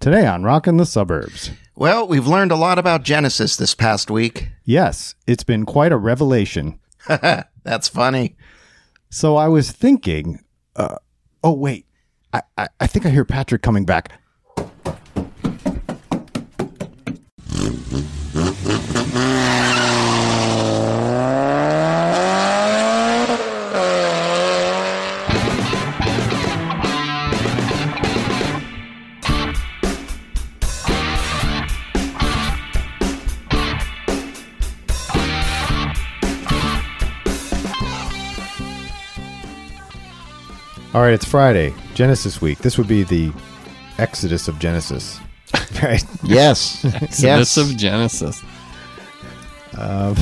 Today on Rockin' the Suburbs. Well, we've learned a lot about Genesis this past week. Yes, it's been quite a revelation. That's funny. So I was thinking, oh wait, I think I hear Patrick coming back. All right, it's Friday, Genesis week. This would be the Exodus of Genesis, right? Yes. Exodus of Genesis. Sorry.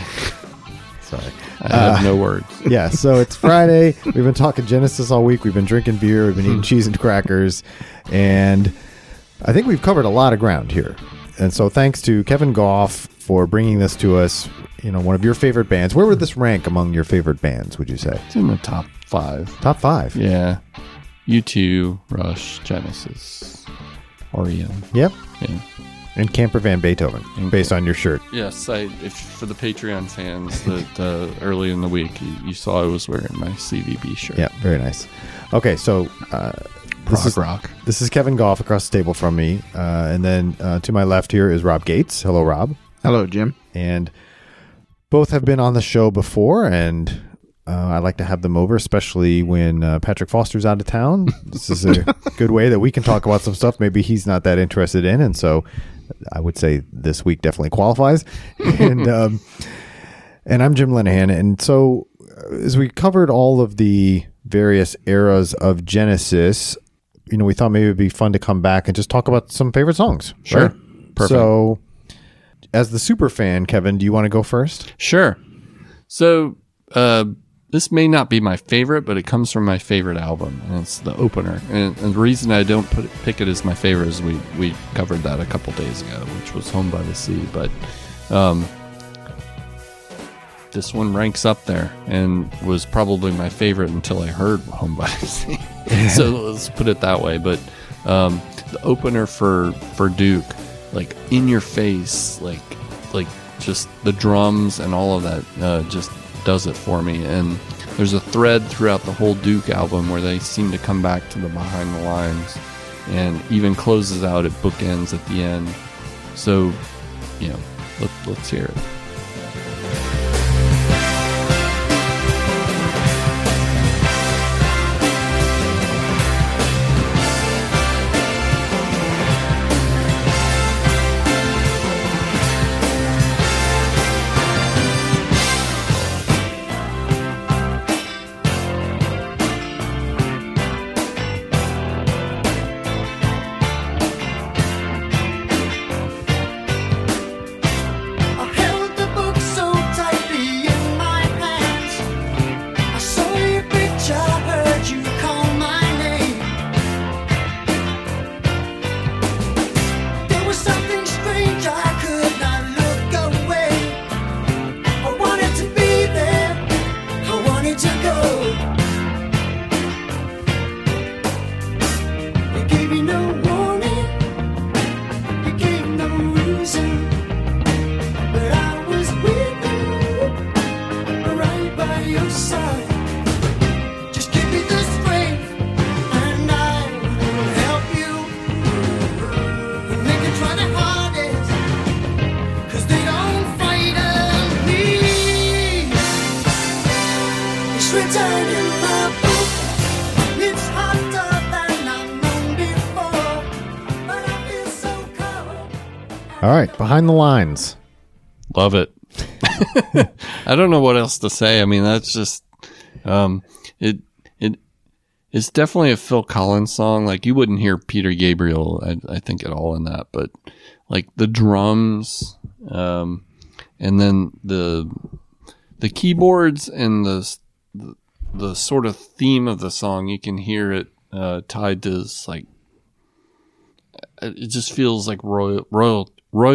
I have no words. Yeah, so it's Friday. We've been talking Genesis all week. We've been drinking beer. We've been eating cheese and crackers. And I think we've covered a lot of ground here. And so thanks to Kevin Goff for bringing this to us. You know, one of your favorite bands. Where would this rank among your favorite bands, would you say? It's in the top 5. Top 5? Yeah. U2, Rush, Genesis, REM. Yep. Yeah. And Camper Van Beethoven, based on your shirt. Yes, for the Patreon fans, that early in the week, you saw I was wearing my CVB shirt. Yeah, very nice. Okay, so Prog rock. This is Kevin Goff across the table from me. And then to my left here is Rob Gates. Hello, Rob. Hello, Jim. And both have been on the show before, and I like to have them over, especially when Patrick Foster's out of town. This is a good way that we can talk about some stuff maybe he's not that interested in, and so I would say this week definitely qualifies. And I'm Jim Lenahan, and so as we covered all of the various eras of Genesis, you know, we thought maybe it'd be fun to come back and just talk about some favorite songs. Sure. Right? Perfect. So, as the super fan, Kevin, do you want to go first? Sure. So, this may not be my favorite, but it comes from my favorite album, and it's the opener. And the reason I don't pick it as my favorite is we covered that a couple days ago, which was Home by the Sea. But this one ranks up there and was probably my favorite until I heard Home by the Sea. So let's put it that way. But the opener for Duke, like in your face, like just the drums and all of that just does it for me. And there's a thread throughout the whole Duke album where they seem to come back to the behind the lines, and even closes out at bookends at the end. So, you know, let's hear it. All right, Behind the Lines. Love it. I don't know what else to say. I mean, that's just it's definitely a Phil Collins song. Like, you wouldn't hear Peter Gabriel, I think, at all in that. But like the drums, and then the keyboards and the sort of theme of the song, you can hear it tied to this, like, it just feels like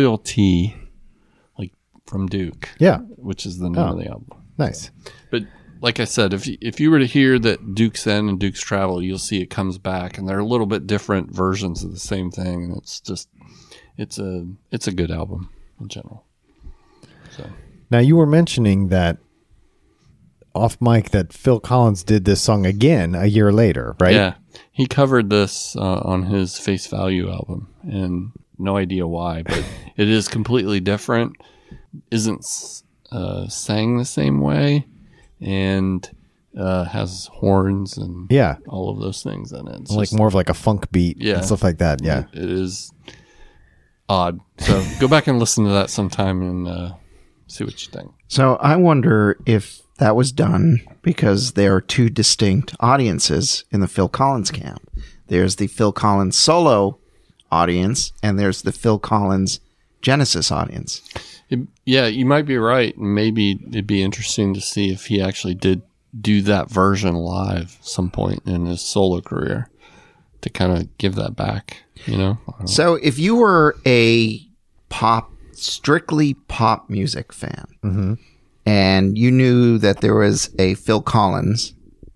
royalty, like from Duke. Yeah. Which is the name of the album. Nice. But like I said, if you were to hear that Duke's End and Duke's Travel, you'll see it comes back, and they're a little bit different versions of the same thing, and it's a good album in general. So Now, you were mentioning that off mic that Phil Collins did this song again a year later, right? yeah, he covered this on his Face Value album, and no idea why, but it is completely different. Isn't sang the same way, and has horns and Yeah. all of those things in it. It's Like just- more of like a funk beat Yeah. and stuff like that. Yeah. It is odd. So go back and listen to that sometime and see what you think. So I wonder if that was done because there are two distinct audiences in the Phil Collins camp. There's the Phil Collins solo audience, and there's the Phil Collins Genesis audience. Yeah, you might be right. Maybe it'd be interesting to see if he actually did do that version live some point in his solo career to kind of give that back, you know? So if you were a strictly pop music fan, and you knew that there was a Phil Collins,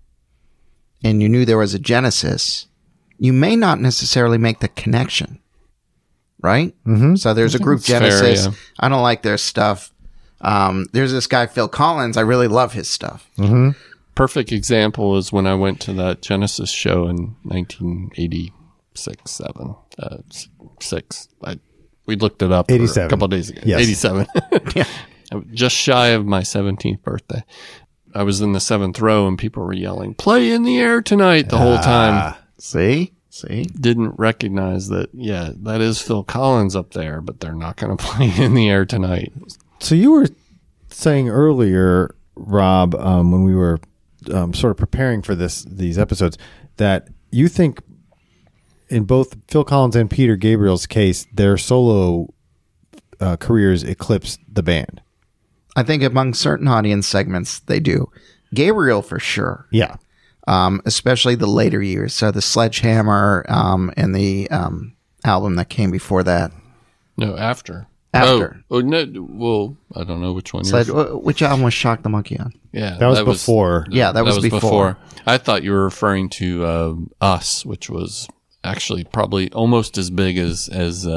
and you knew there was a Genesis, you may not necessarily make the connection, right? Mm-hmm. So there's a group It's fair, Genesis. yeah. I don't like their stuff. There's this guy Phil Collins. I really love his stuff. Perfect example is when I went to that Genesis show in 1986, 7, 6. We looked it up 87. a couple of days ago. Yes. 87. Yeah. Just shy of my 17th birthday. I was in the 7th row and people were yelling, "Play in the Air Tonight" the whole time. See? Didn't recognize that, yeah, that is Phil Collins up there, but they're not going to play in the air tonight. So you were saying earlier, Rob, when we were sort of preparing for these episodes, that you think in both Phil Collins and Peter Gabriel's case, their solo careers eclipsed the band. I think among certain audience segments, they do. Gabriel, for sure. Yeah. Especially the later years. So the Sledgehammer and the album that came before that. No, after. After. Oh, no, well, I don't know which one you're Which album was Shock the Monkey on? Yeah, That was before. Yeah, that was before. I thought you were referring to Us, which was actually probably almost as big as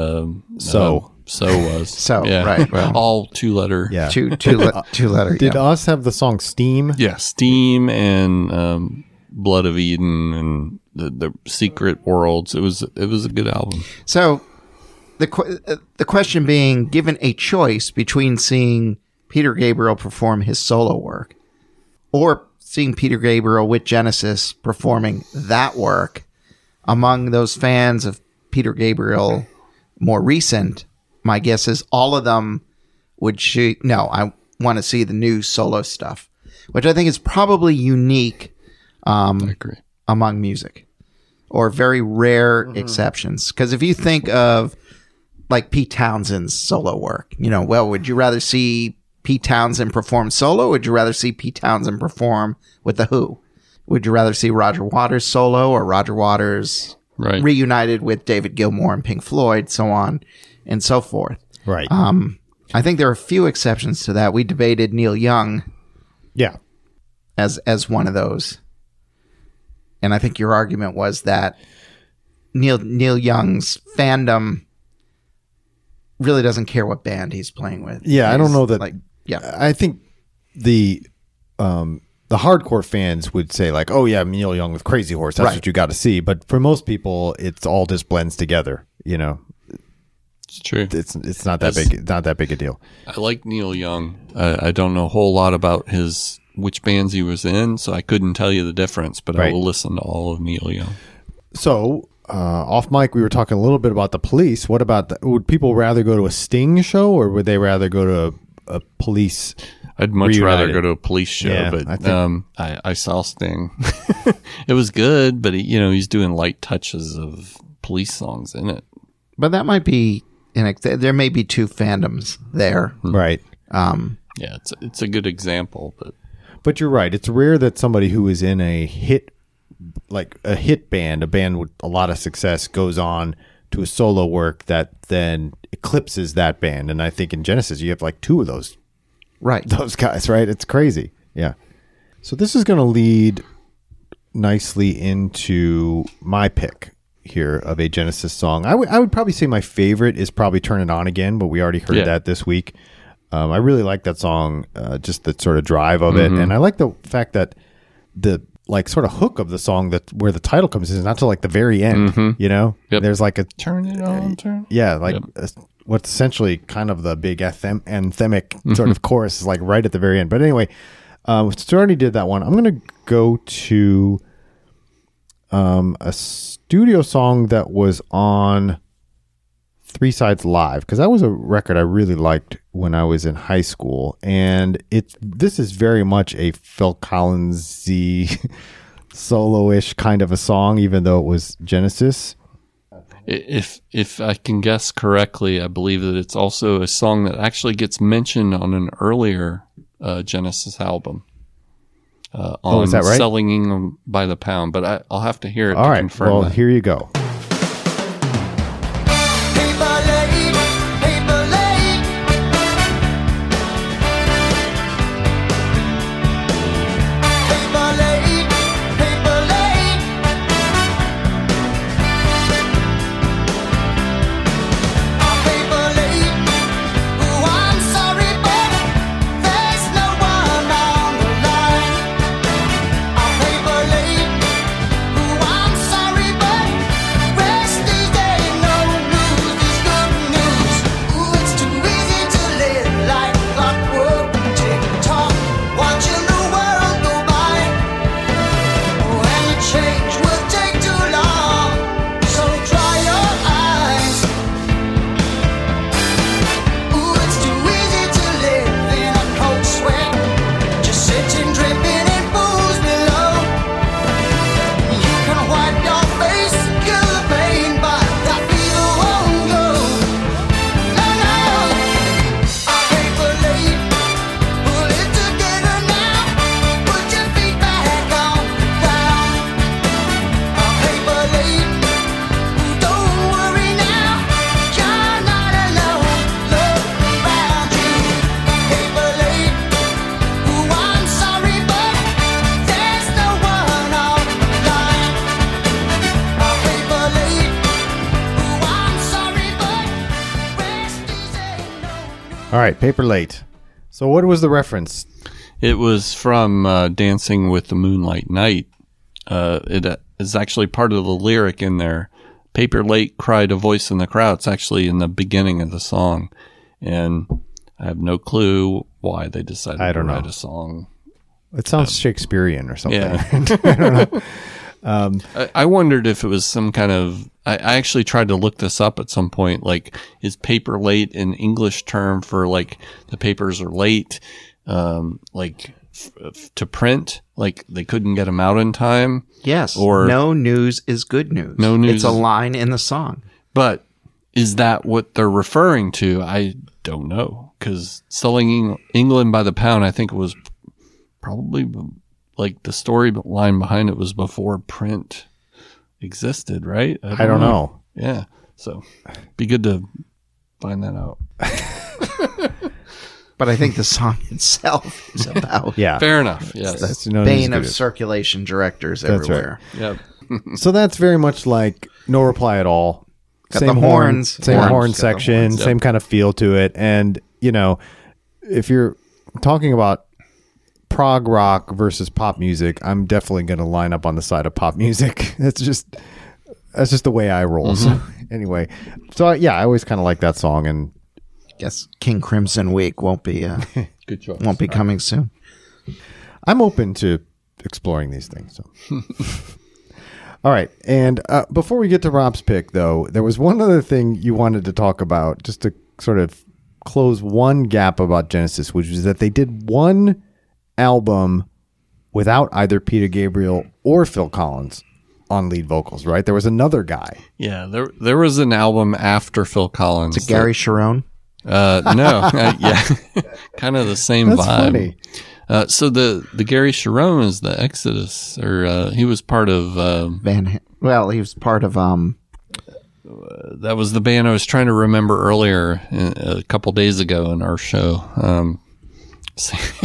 So. So was. So, yeah. right. Well, all 2-letter. Yeah. two letter. Did yeah. Us have the song Steam? Yeah, Steam and Blood of Eden and the Secret Worlds. It was a good album. So the question being, given a choice between seeing Peter Gabriel perform his solo work or seeing Peter Gabriel with Genesis performing that work, among those fans of Peter Gabriel more recent, my guess is all of them would I want to see the new solo stuff, which I think is probably unique I agree. among music, or very rare exceptions. Because if you think of like Pete Townsend's solo work, would you rather see Pete Townsend perform solo, or would you rather see Pete Townsend perform with The Who? Would you rather see Roger Waters solo or Roger Waters Right. reunited with David Gilmour and Pink Floyd, so on and so forth? Right. I think there are a few exceptions to that. We debated Neil Young Yeah. as one of those. And I think your argument was that Neil Young's fandom really doesn't care what band he's playing with. Yeah, I don't know that. Yeah. I think the hardcore fans would say like, "Oh yeah, Neil Young with Crazy Horse. That's Right. what you got to see." But for most people, it's all just blends together. It's true. It's not that big. Not that big a deal. I like Neil Young. I don't know a whole lot about which bands he was in, so I couldn't tell you the difference, but I Right. will listen to all of Neil Young. So off mic, we were talking a little bit about the Police. What about would people rather go to a Sting show or would they rather go to a Police? I'd much rather Reunited. go to a Police show, Yeah, but I think- I saw Sting. It was good, but he's doing light touches of Police songs in it. But that might be, there may be two fandoms there. Right. Yeah, it's a good example, But you're right. It's rare that somebody who is in a hit band, a band with a lot of success, goes on to a solo work that then eclipses that band. And I think in Genesis, you have like two of those Right. guys, right? It's crazy. Yeah. So this is going to lead nicely into my pick here of a Genesis song. I would probably say my favorite is probably Turn It On Again, but we already heard that this week. I really like that song, just the sort of drive of it. And I like the fact that the like sort of hook of the song, that where the title comes in, is not till like the very end, you know? Yep. There's like a Turn it on, turn. yeah, like what's essentially kind of the big anthemic sort of chorus is like right at the very end. But anyway, so I already did that one. I'm going to go to a studio song that was on Three Sides Live, because that was a record I really liked when I was in high school, and this is very much a Phil Collins-y solo-ish kind of a song, even though it was Genesis. If I can guess correctly, I believe that it's also a song that actually gets mentioned on an earlier Genesis album. Is that right? Selling England by the Pound, but I'll have to hear it All to right, confirm well, that. here you go. All right, Paper Late. So what was the reference? It was from Dancing with the Moonlight Knight. It is actually part of the lyric in there. Paper Late cried a voice in the crowd. It's actually in the beginning of the song. And I have no clue why they decided to write a song. It sounds Shakespearean or something. Yeah. I don't know. I wondered if it was some kind of... I actually tried to look this up at some point. Like, is paper late an English term for, like, the papers are late, to print? Like, they couldn't get them out in time? Yes. Or no news is good news. No news. It's a line in the song. But is that what they're referring to? I don't know. Because Selling England by the Pound, I think it was probably... like the storyline behind it was before print existed, right? I don't know. Yeah. So be good to find that out. But I think the song itself is about Fair enough. Yes. That's bane of circulation directors everywhere. Right. Yep. So that's very much like No Reply at All. Got the horns. Same horn section, horns, same kind of feel to it. And, you know, if you're talking about prog rock versus pop music, I'm definitely going to line up on the side of pop music. That's just the way I roll. Mm-hmm. So anyway, I always kind of like that song, and guess King Crimson Week won't be good choice. Won't be coming soon. I'm open to exploring these things. So. All right, and before we get to Rob's pick, though, there was one other thing you wanted to talk about, just to sort of close one gap about Genesis, which was that they did one album without either Peter Gabriel or Phil Collins on lead vocals, right? There was another guy. Yeah, there was an album after Phil Collins. Is it Gary Sharon? No, yeah, kind of the same That's vibe. Funny. So the Gary Sharon is the Exodus, or he was part of he was part of that was the band I was trying to remember earlier a couple days ago in our show.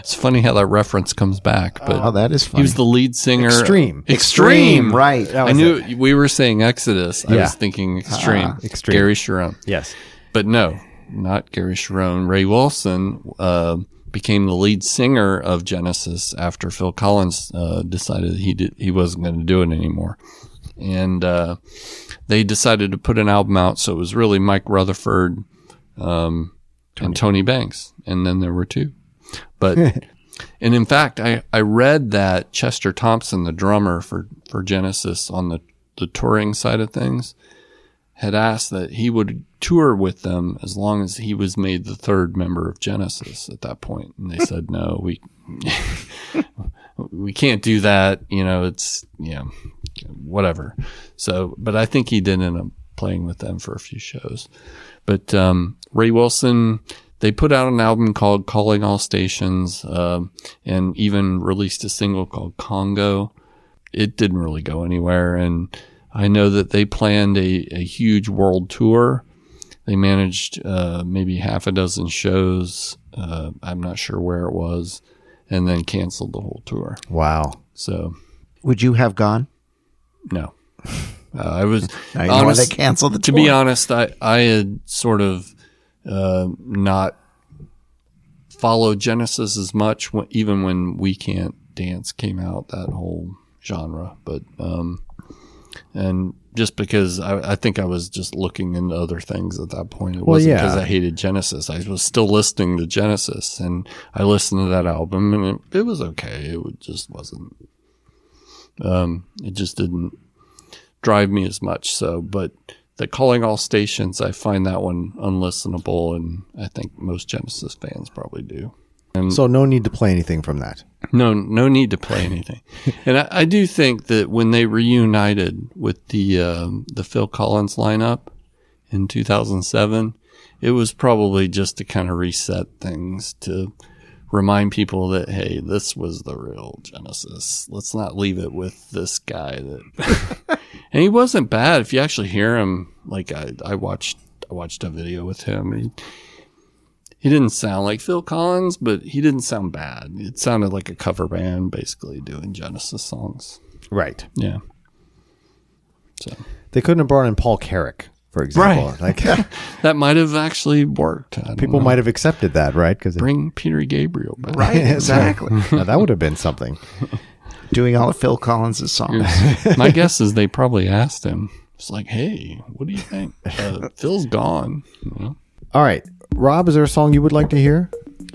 It's funny how that reference comes back. But Oh, that is funny. he was the lead singer. Extreme. Right. That I was knew it. we were saying Exodus. I Yeah. was thinking Extreme. Extreme. Gary Sharon. Yes. But no, not Gary Sharon. Ray Wilson became the lead singer of Genesis after Phil Collins decided he wasn't going to do it anymore. And they decided to put an album out. So it was really Mike Rutherford and Tony Banks. And then there were two. But and in fact, I read that Chester Thompson, the drummer for Genesis on the touring side of things, had asked that he would tour with them as long as he was made the third member of Genesis at that point. And they said, no, we can't do that. It's, whatever. So, but I think he did end up playing with them for a few shows. But Ray Wilson, they put out an album called Calling All Stations, and even released a single called Congo. It didn't really go anywhere. And I know that they planned a huge world tour. They managed maybe half a dozen shows. I'm not sure where it was, and then canceled the whole tour. Wow. So, Would you have gone? no. I was Now you know why they canceled the to tour. be honest, I had sort of not followed Genesis as much, even when We Can't Dance came out, that whole genre. But and just because I think I was just looking into other things at that point. It wasn't because I hated Genesis. I was still listening to Genesis, and I listened to that album, and it was okay. It just wasn't. It just didn't drive me as much. So, but the Calling All Stations, I find that one unlistenable, and I think most Genesis fans probably do. And So no need to play anything from that. no need to play anything. And I do think that when they reunited with the Phil Collins lineup in 2007, it was probably just to kind of reset things, to remind people that, hey, this was the real Genesis. Let's not leave it with this guy that. And he wasn't bad. If you actually hear him, like I watched a video with him. He didn't sound like Phil Collins, but he didn't sound bad. It sounded like a cover band, basically doing Genesis songs. Right. Yeah. So They couldn't have brought in Paul Carrick, for example. Right. Like that might have actually worked. I don't people know. might have accepted that, right? Because Bring Peter Gabriel back. Right, exactly. that would have been something. Doing all of Phil Collins' songs. My guess is they probably asked him. It's like, hey, what do you think? Phil's gone. All right, Rob, is there a song you would like to hear?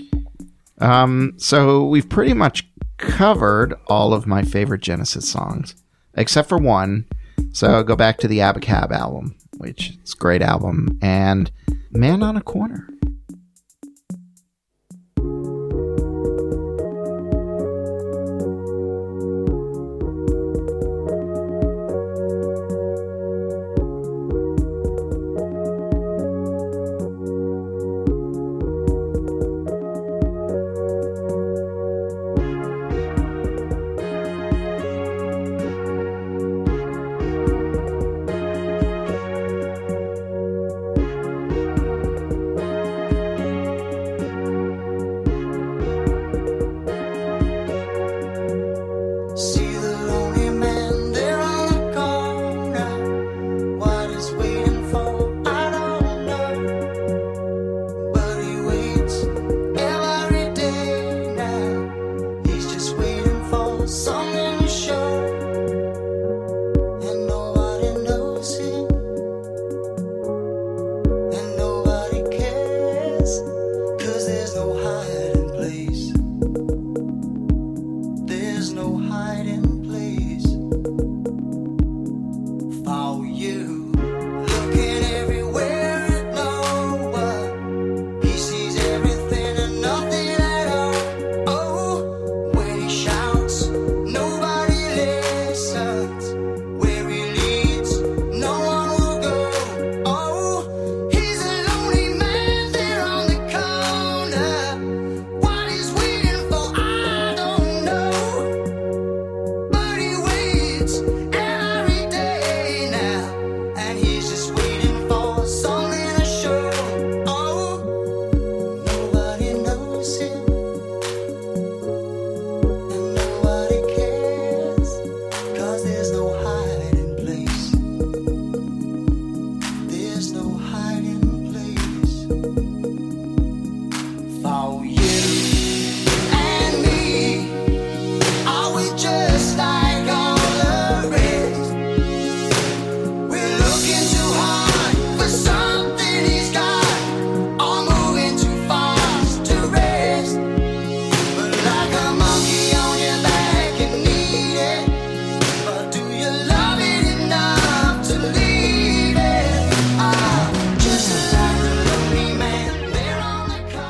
So we've pretty much covered all of my favorite Genesis songs, except for one. So I'll go back to the Abacab album, which is a great album, and Man on a Corner.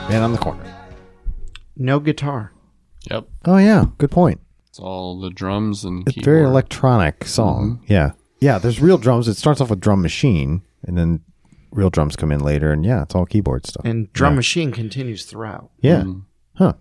Man on the corner. No guitar. Yep. Oh, yeah. Good point. It's all the drums and It's keyboard. very electronic song. Yeah. Yeah, there's real drums. It starts off with drum machine, and then real drums come in later, and yeah, it's all keyboard stuff. And drum machine continues throughout. Yeah. Huh.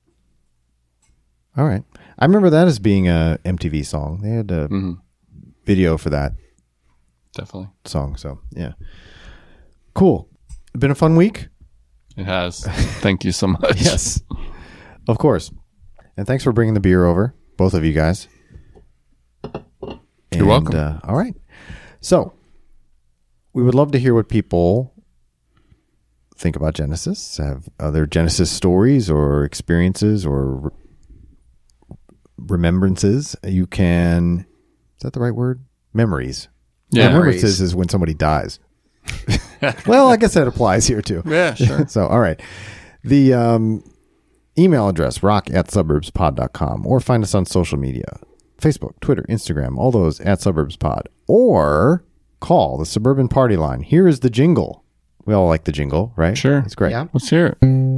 All right. I remember that as being a MTV song. They had a video for that Definitely. song. So, yeah. Cool. Been a fun week? It has. Thank you so much. Yes. Of course. And thanks for bringing the beer over, both of you guys. You're welcome. All right. So, we would love to hear what people think about Genesis, have other Genesis stories or experiences or remembrances. You can, is that the right word? Memories. Yeah. Remembrances is when somebody dies. Well, I guess that applies here too. Yeah, sure. So, all right. The email address, rock@suburbspod.com, or find us on social media, Facebook, Twitter, Instagram, all those @suburbspod, or call the Suburban Party Line. Here is the jingle. We all like the jingle, right? Sure. It's great. Yeah. Let's hear it.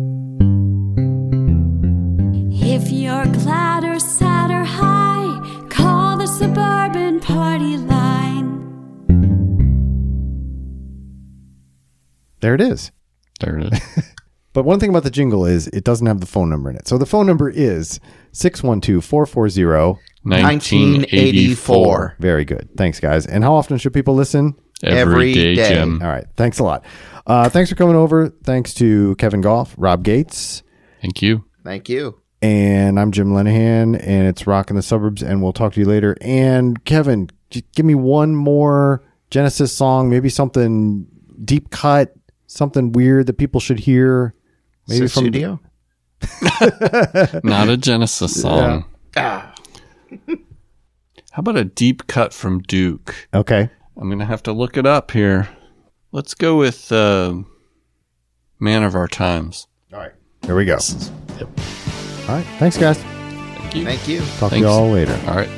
If you're glad or sad or high, call the Suburban Party Line. There it is. There it is. But one thing about the jingle is it doesn't have the phone number in it. So the phone number is 612-440. 1984. Very good. Thanks, guys. And how often should people listen? Every day, Jim. All right. Thanks a lot. Thanks for coming over. Thanks to Kevin Goff, Rob Gates. Thank you. Thank you. And I'm Jim Lenahan, and it's Rock in the Suburbs, and we'll talk to you later. And Kevin, give me one more Genesis song, maybe something deep cut, something weird that people should hear. Maybe from Studio. Not a Genesis song. Ah. How about a deep cut from Duke? Okay. I'm going to have to look it up here. Let's go with Man of Our Times. All right. Here we go. Yep. All right. Thanks, guys. Thank you. Thank you. Talk to Thanks. you all later. All right.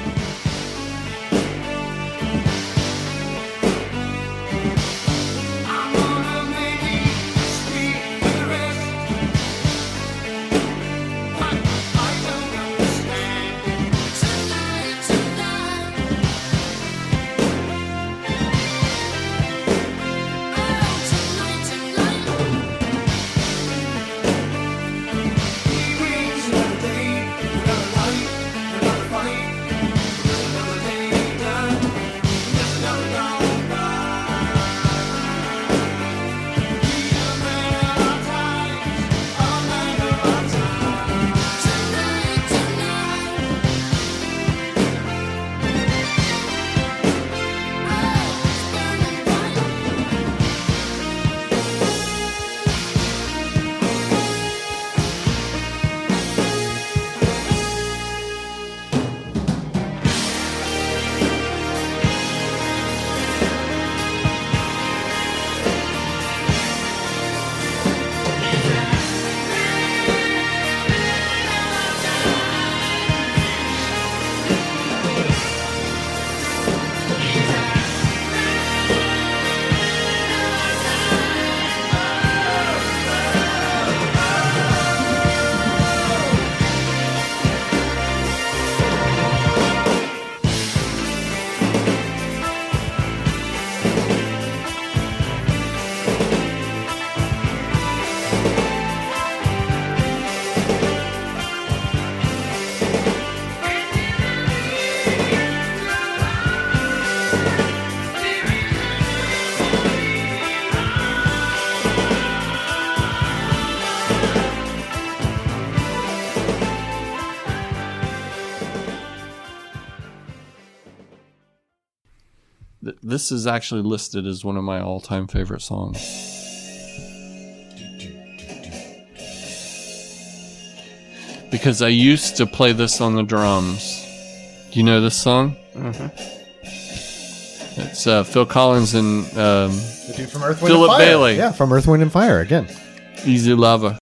This is actually listed as one of my all-time favorite songs. Because I used to play this on the drums. Do you know this song? Mm-hmm. It's Phil Collins and The dude from Earth, Wind, Philip and Fire. Bailey. Yeah, from Earth, Wind, and Fire again. Easy Lover.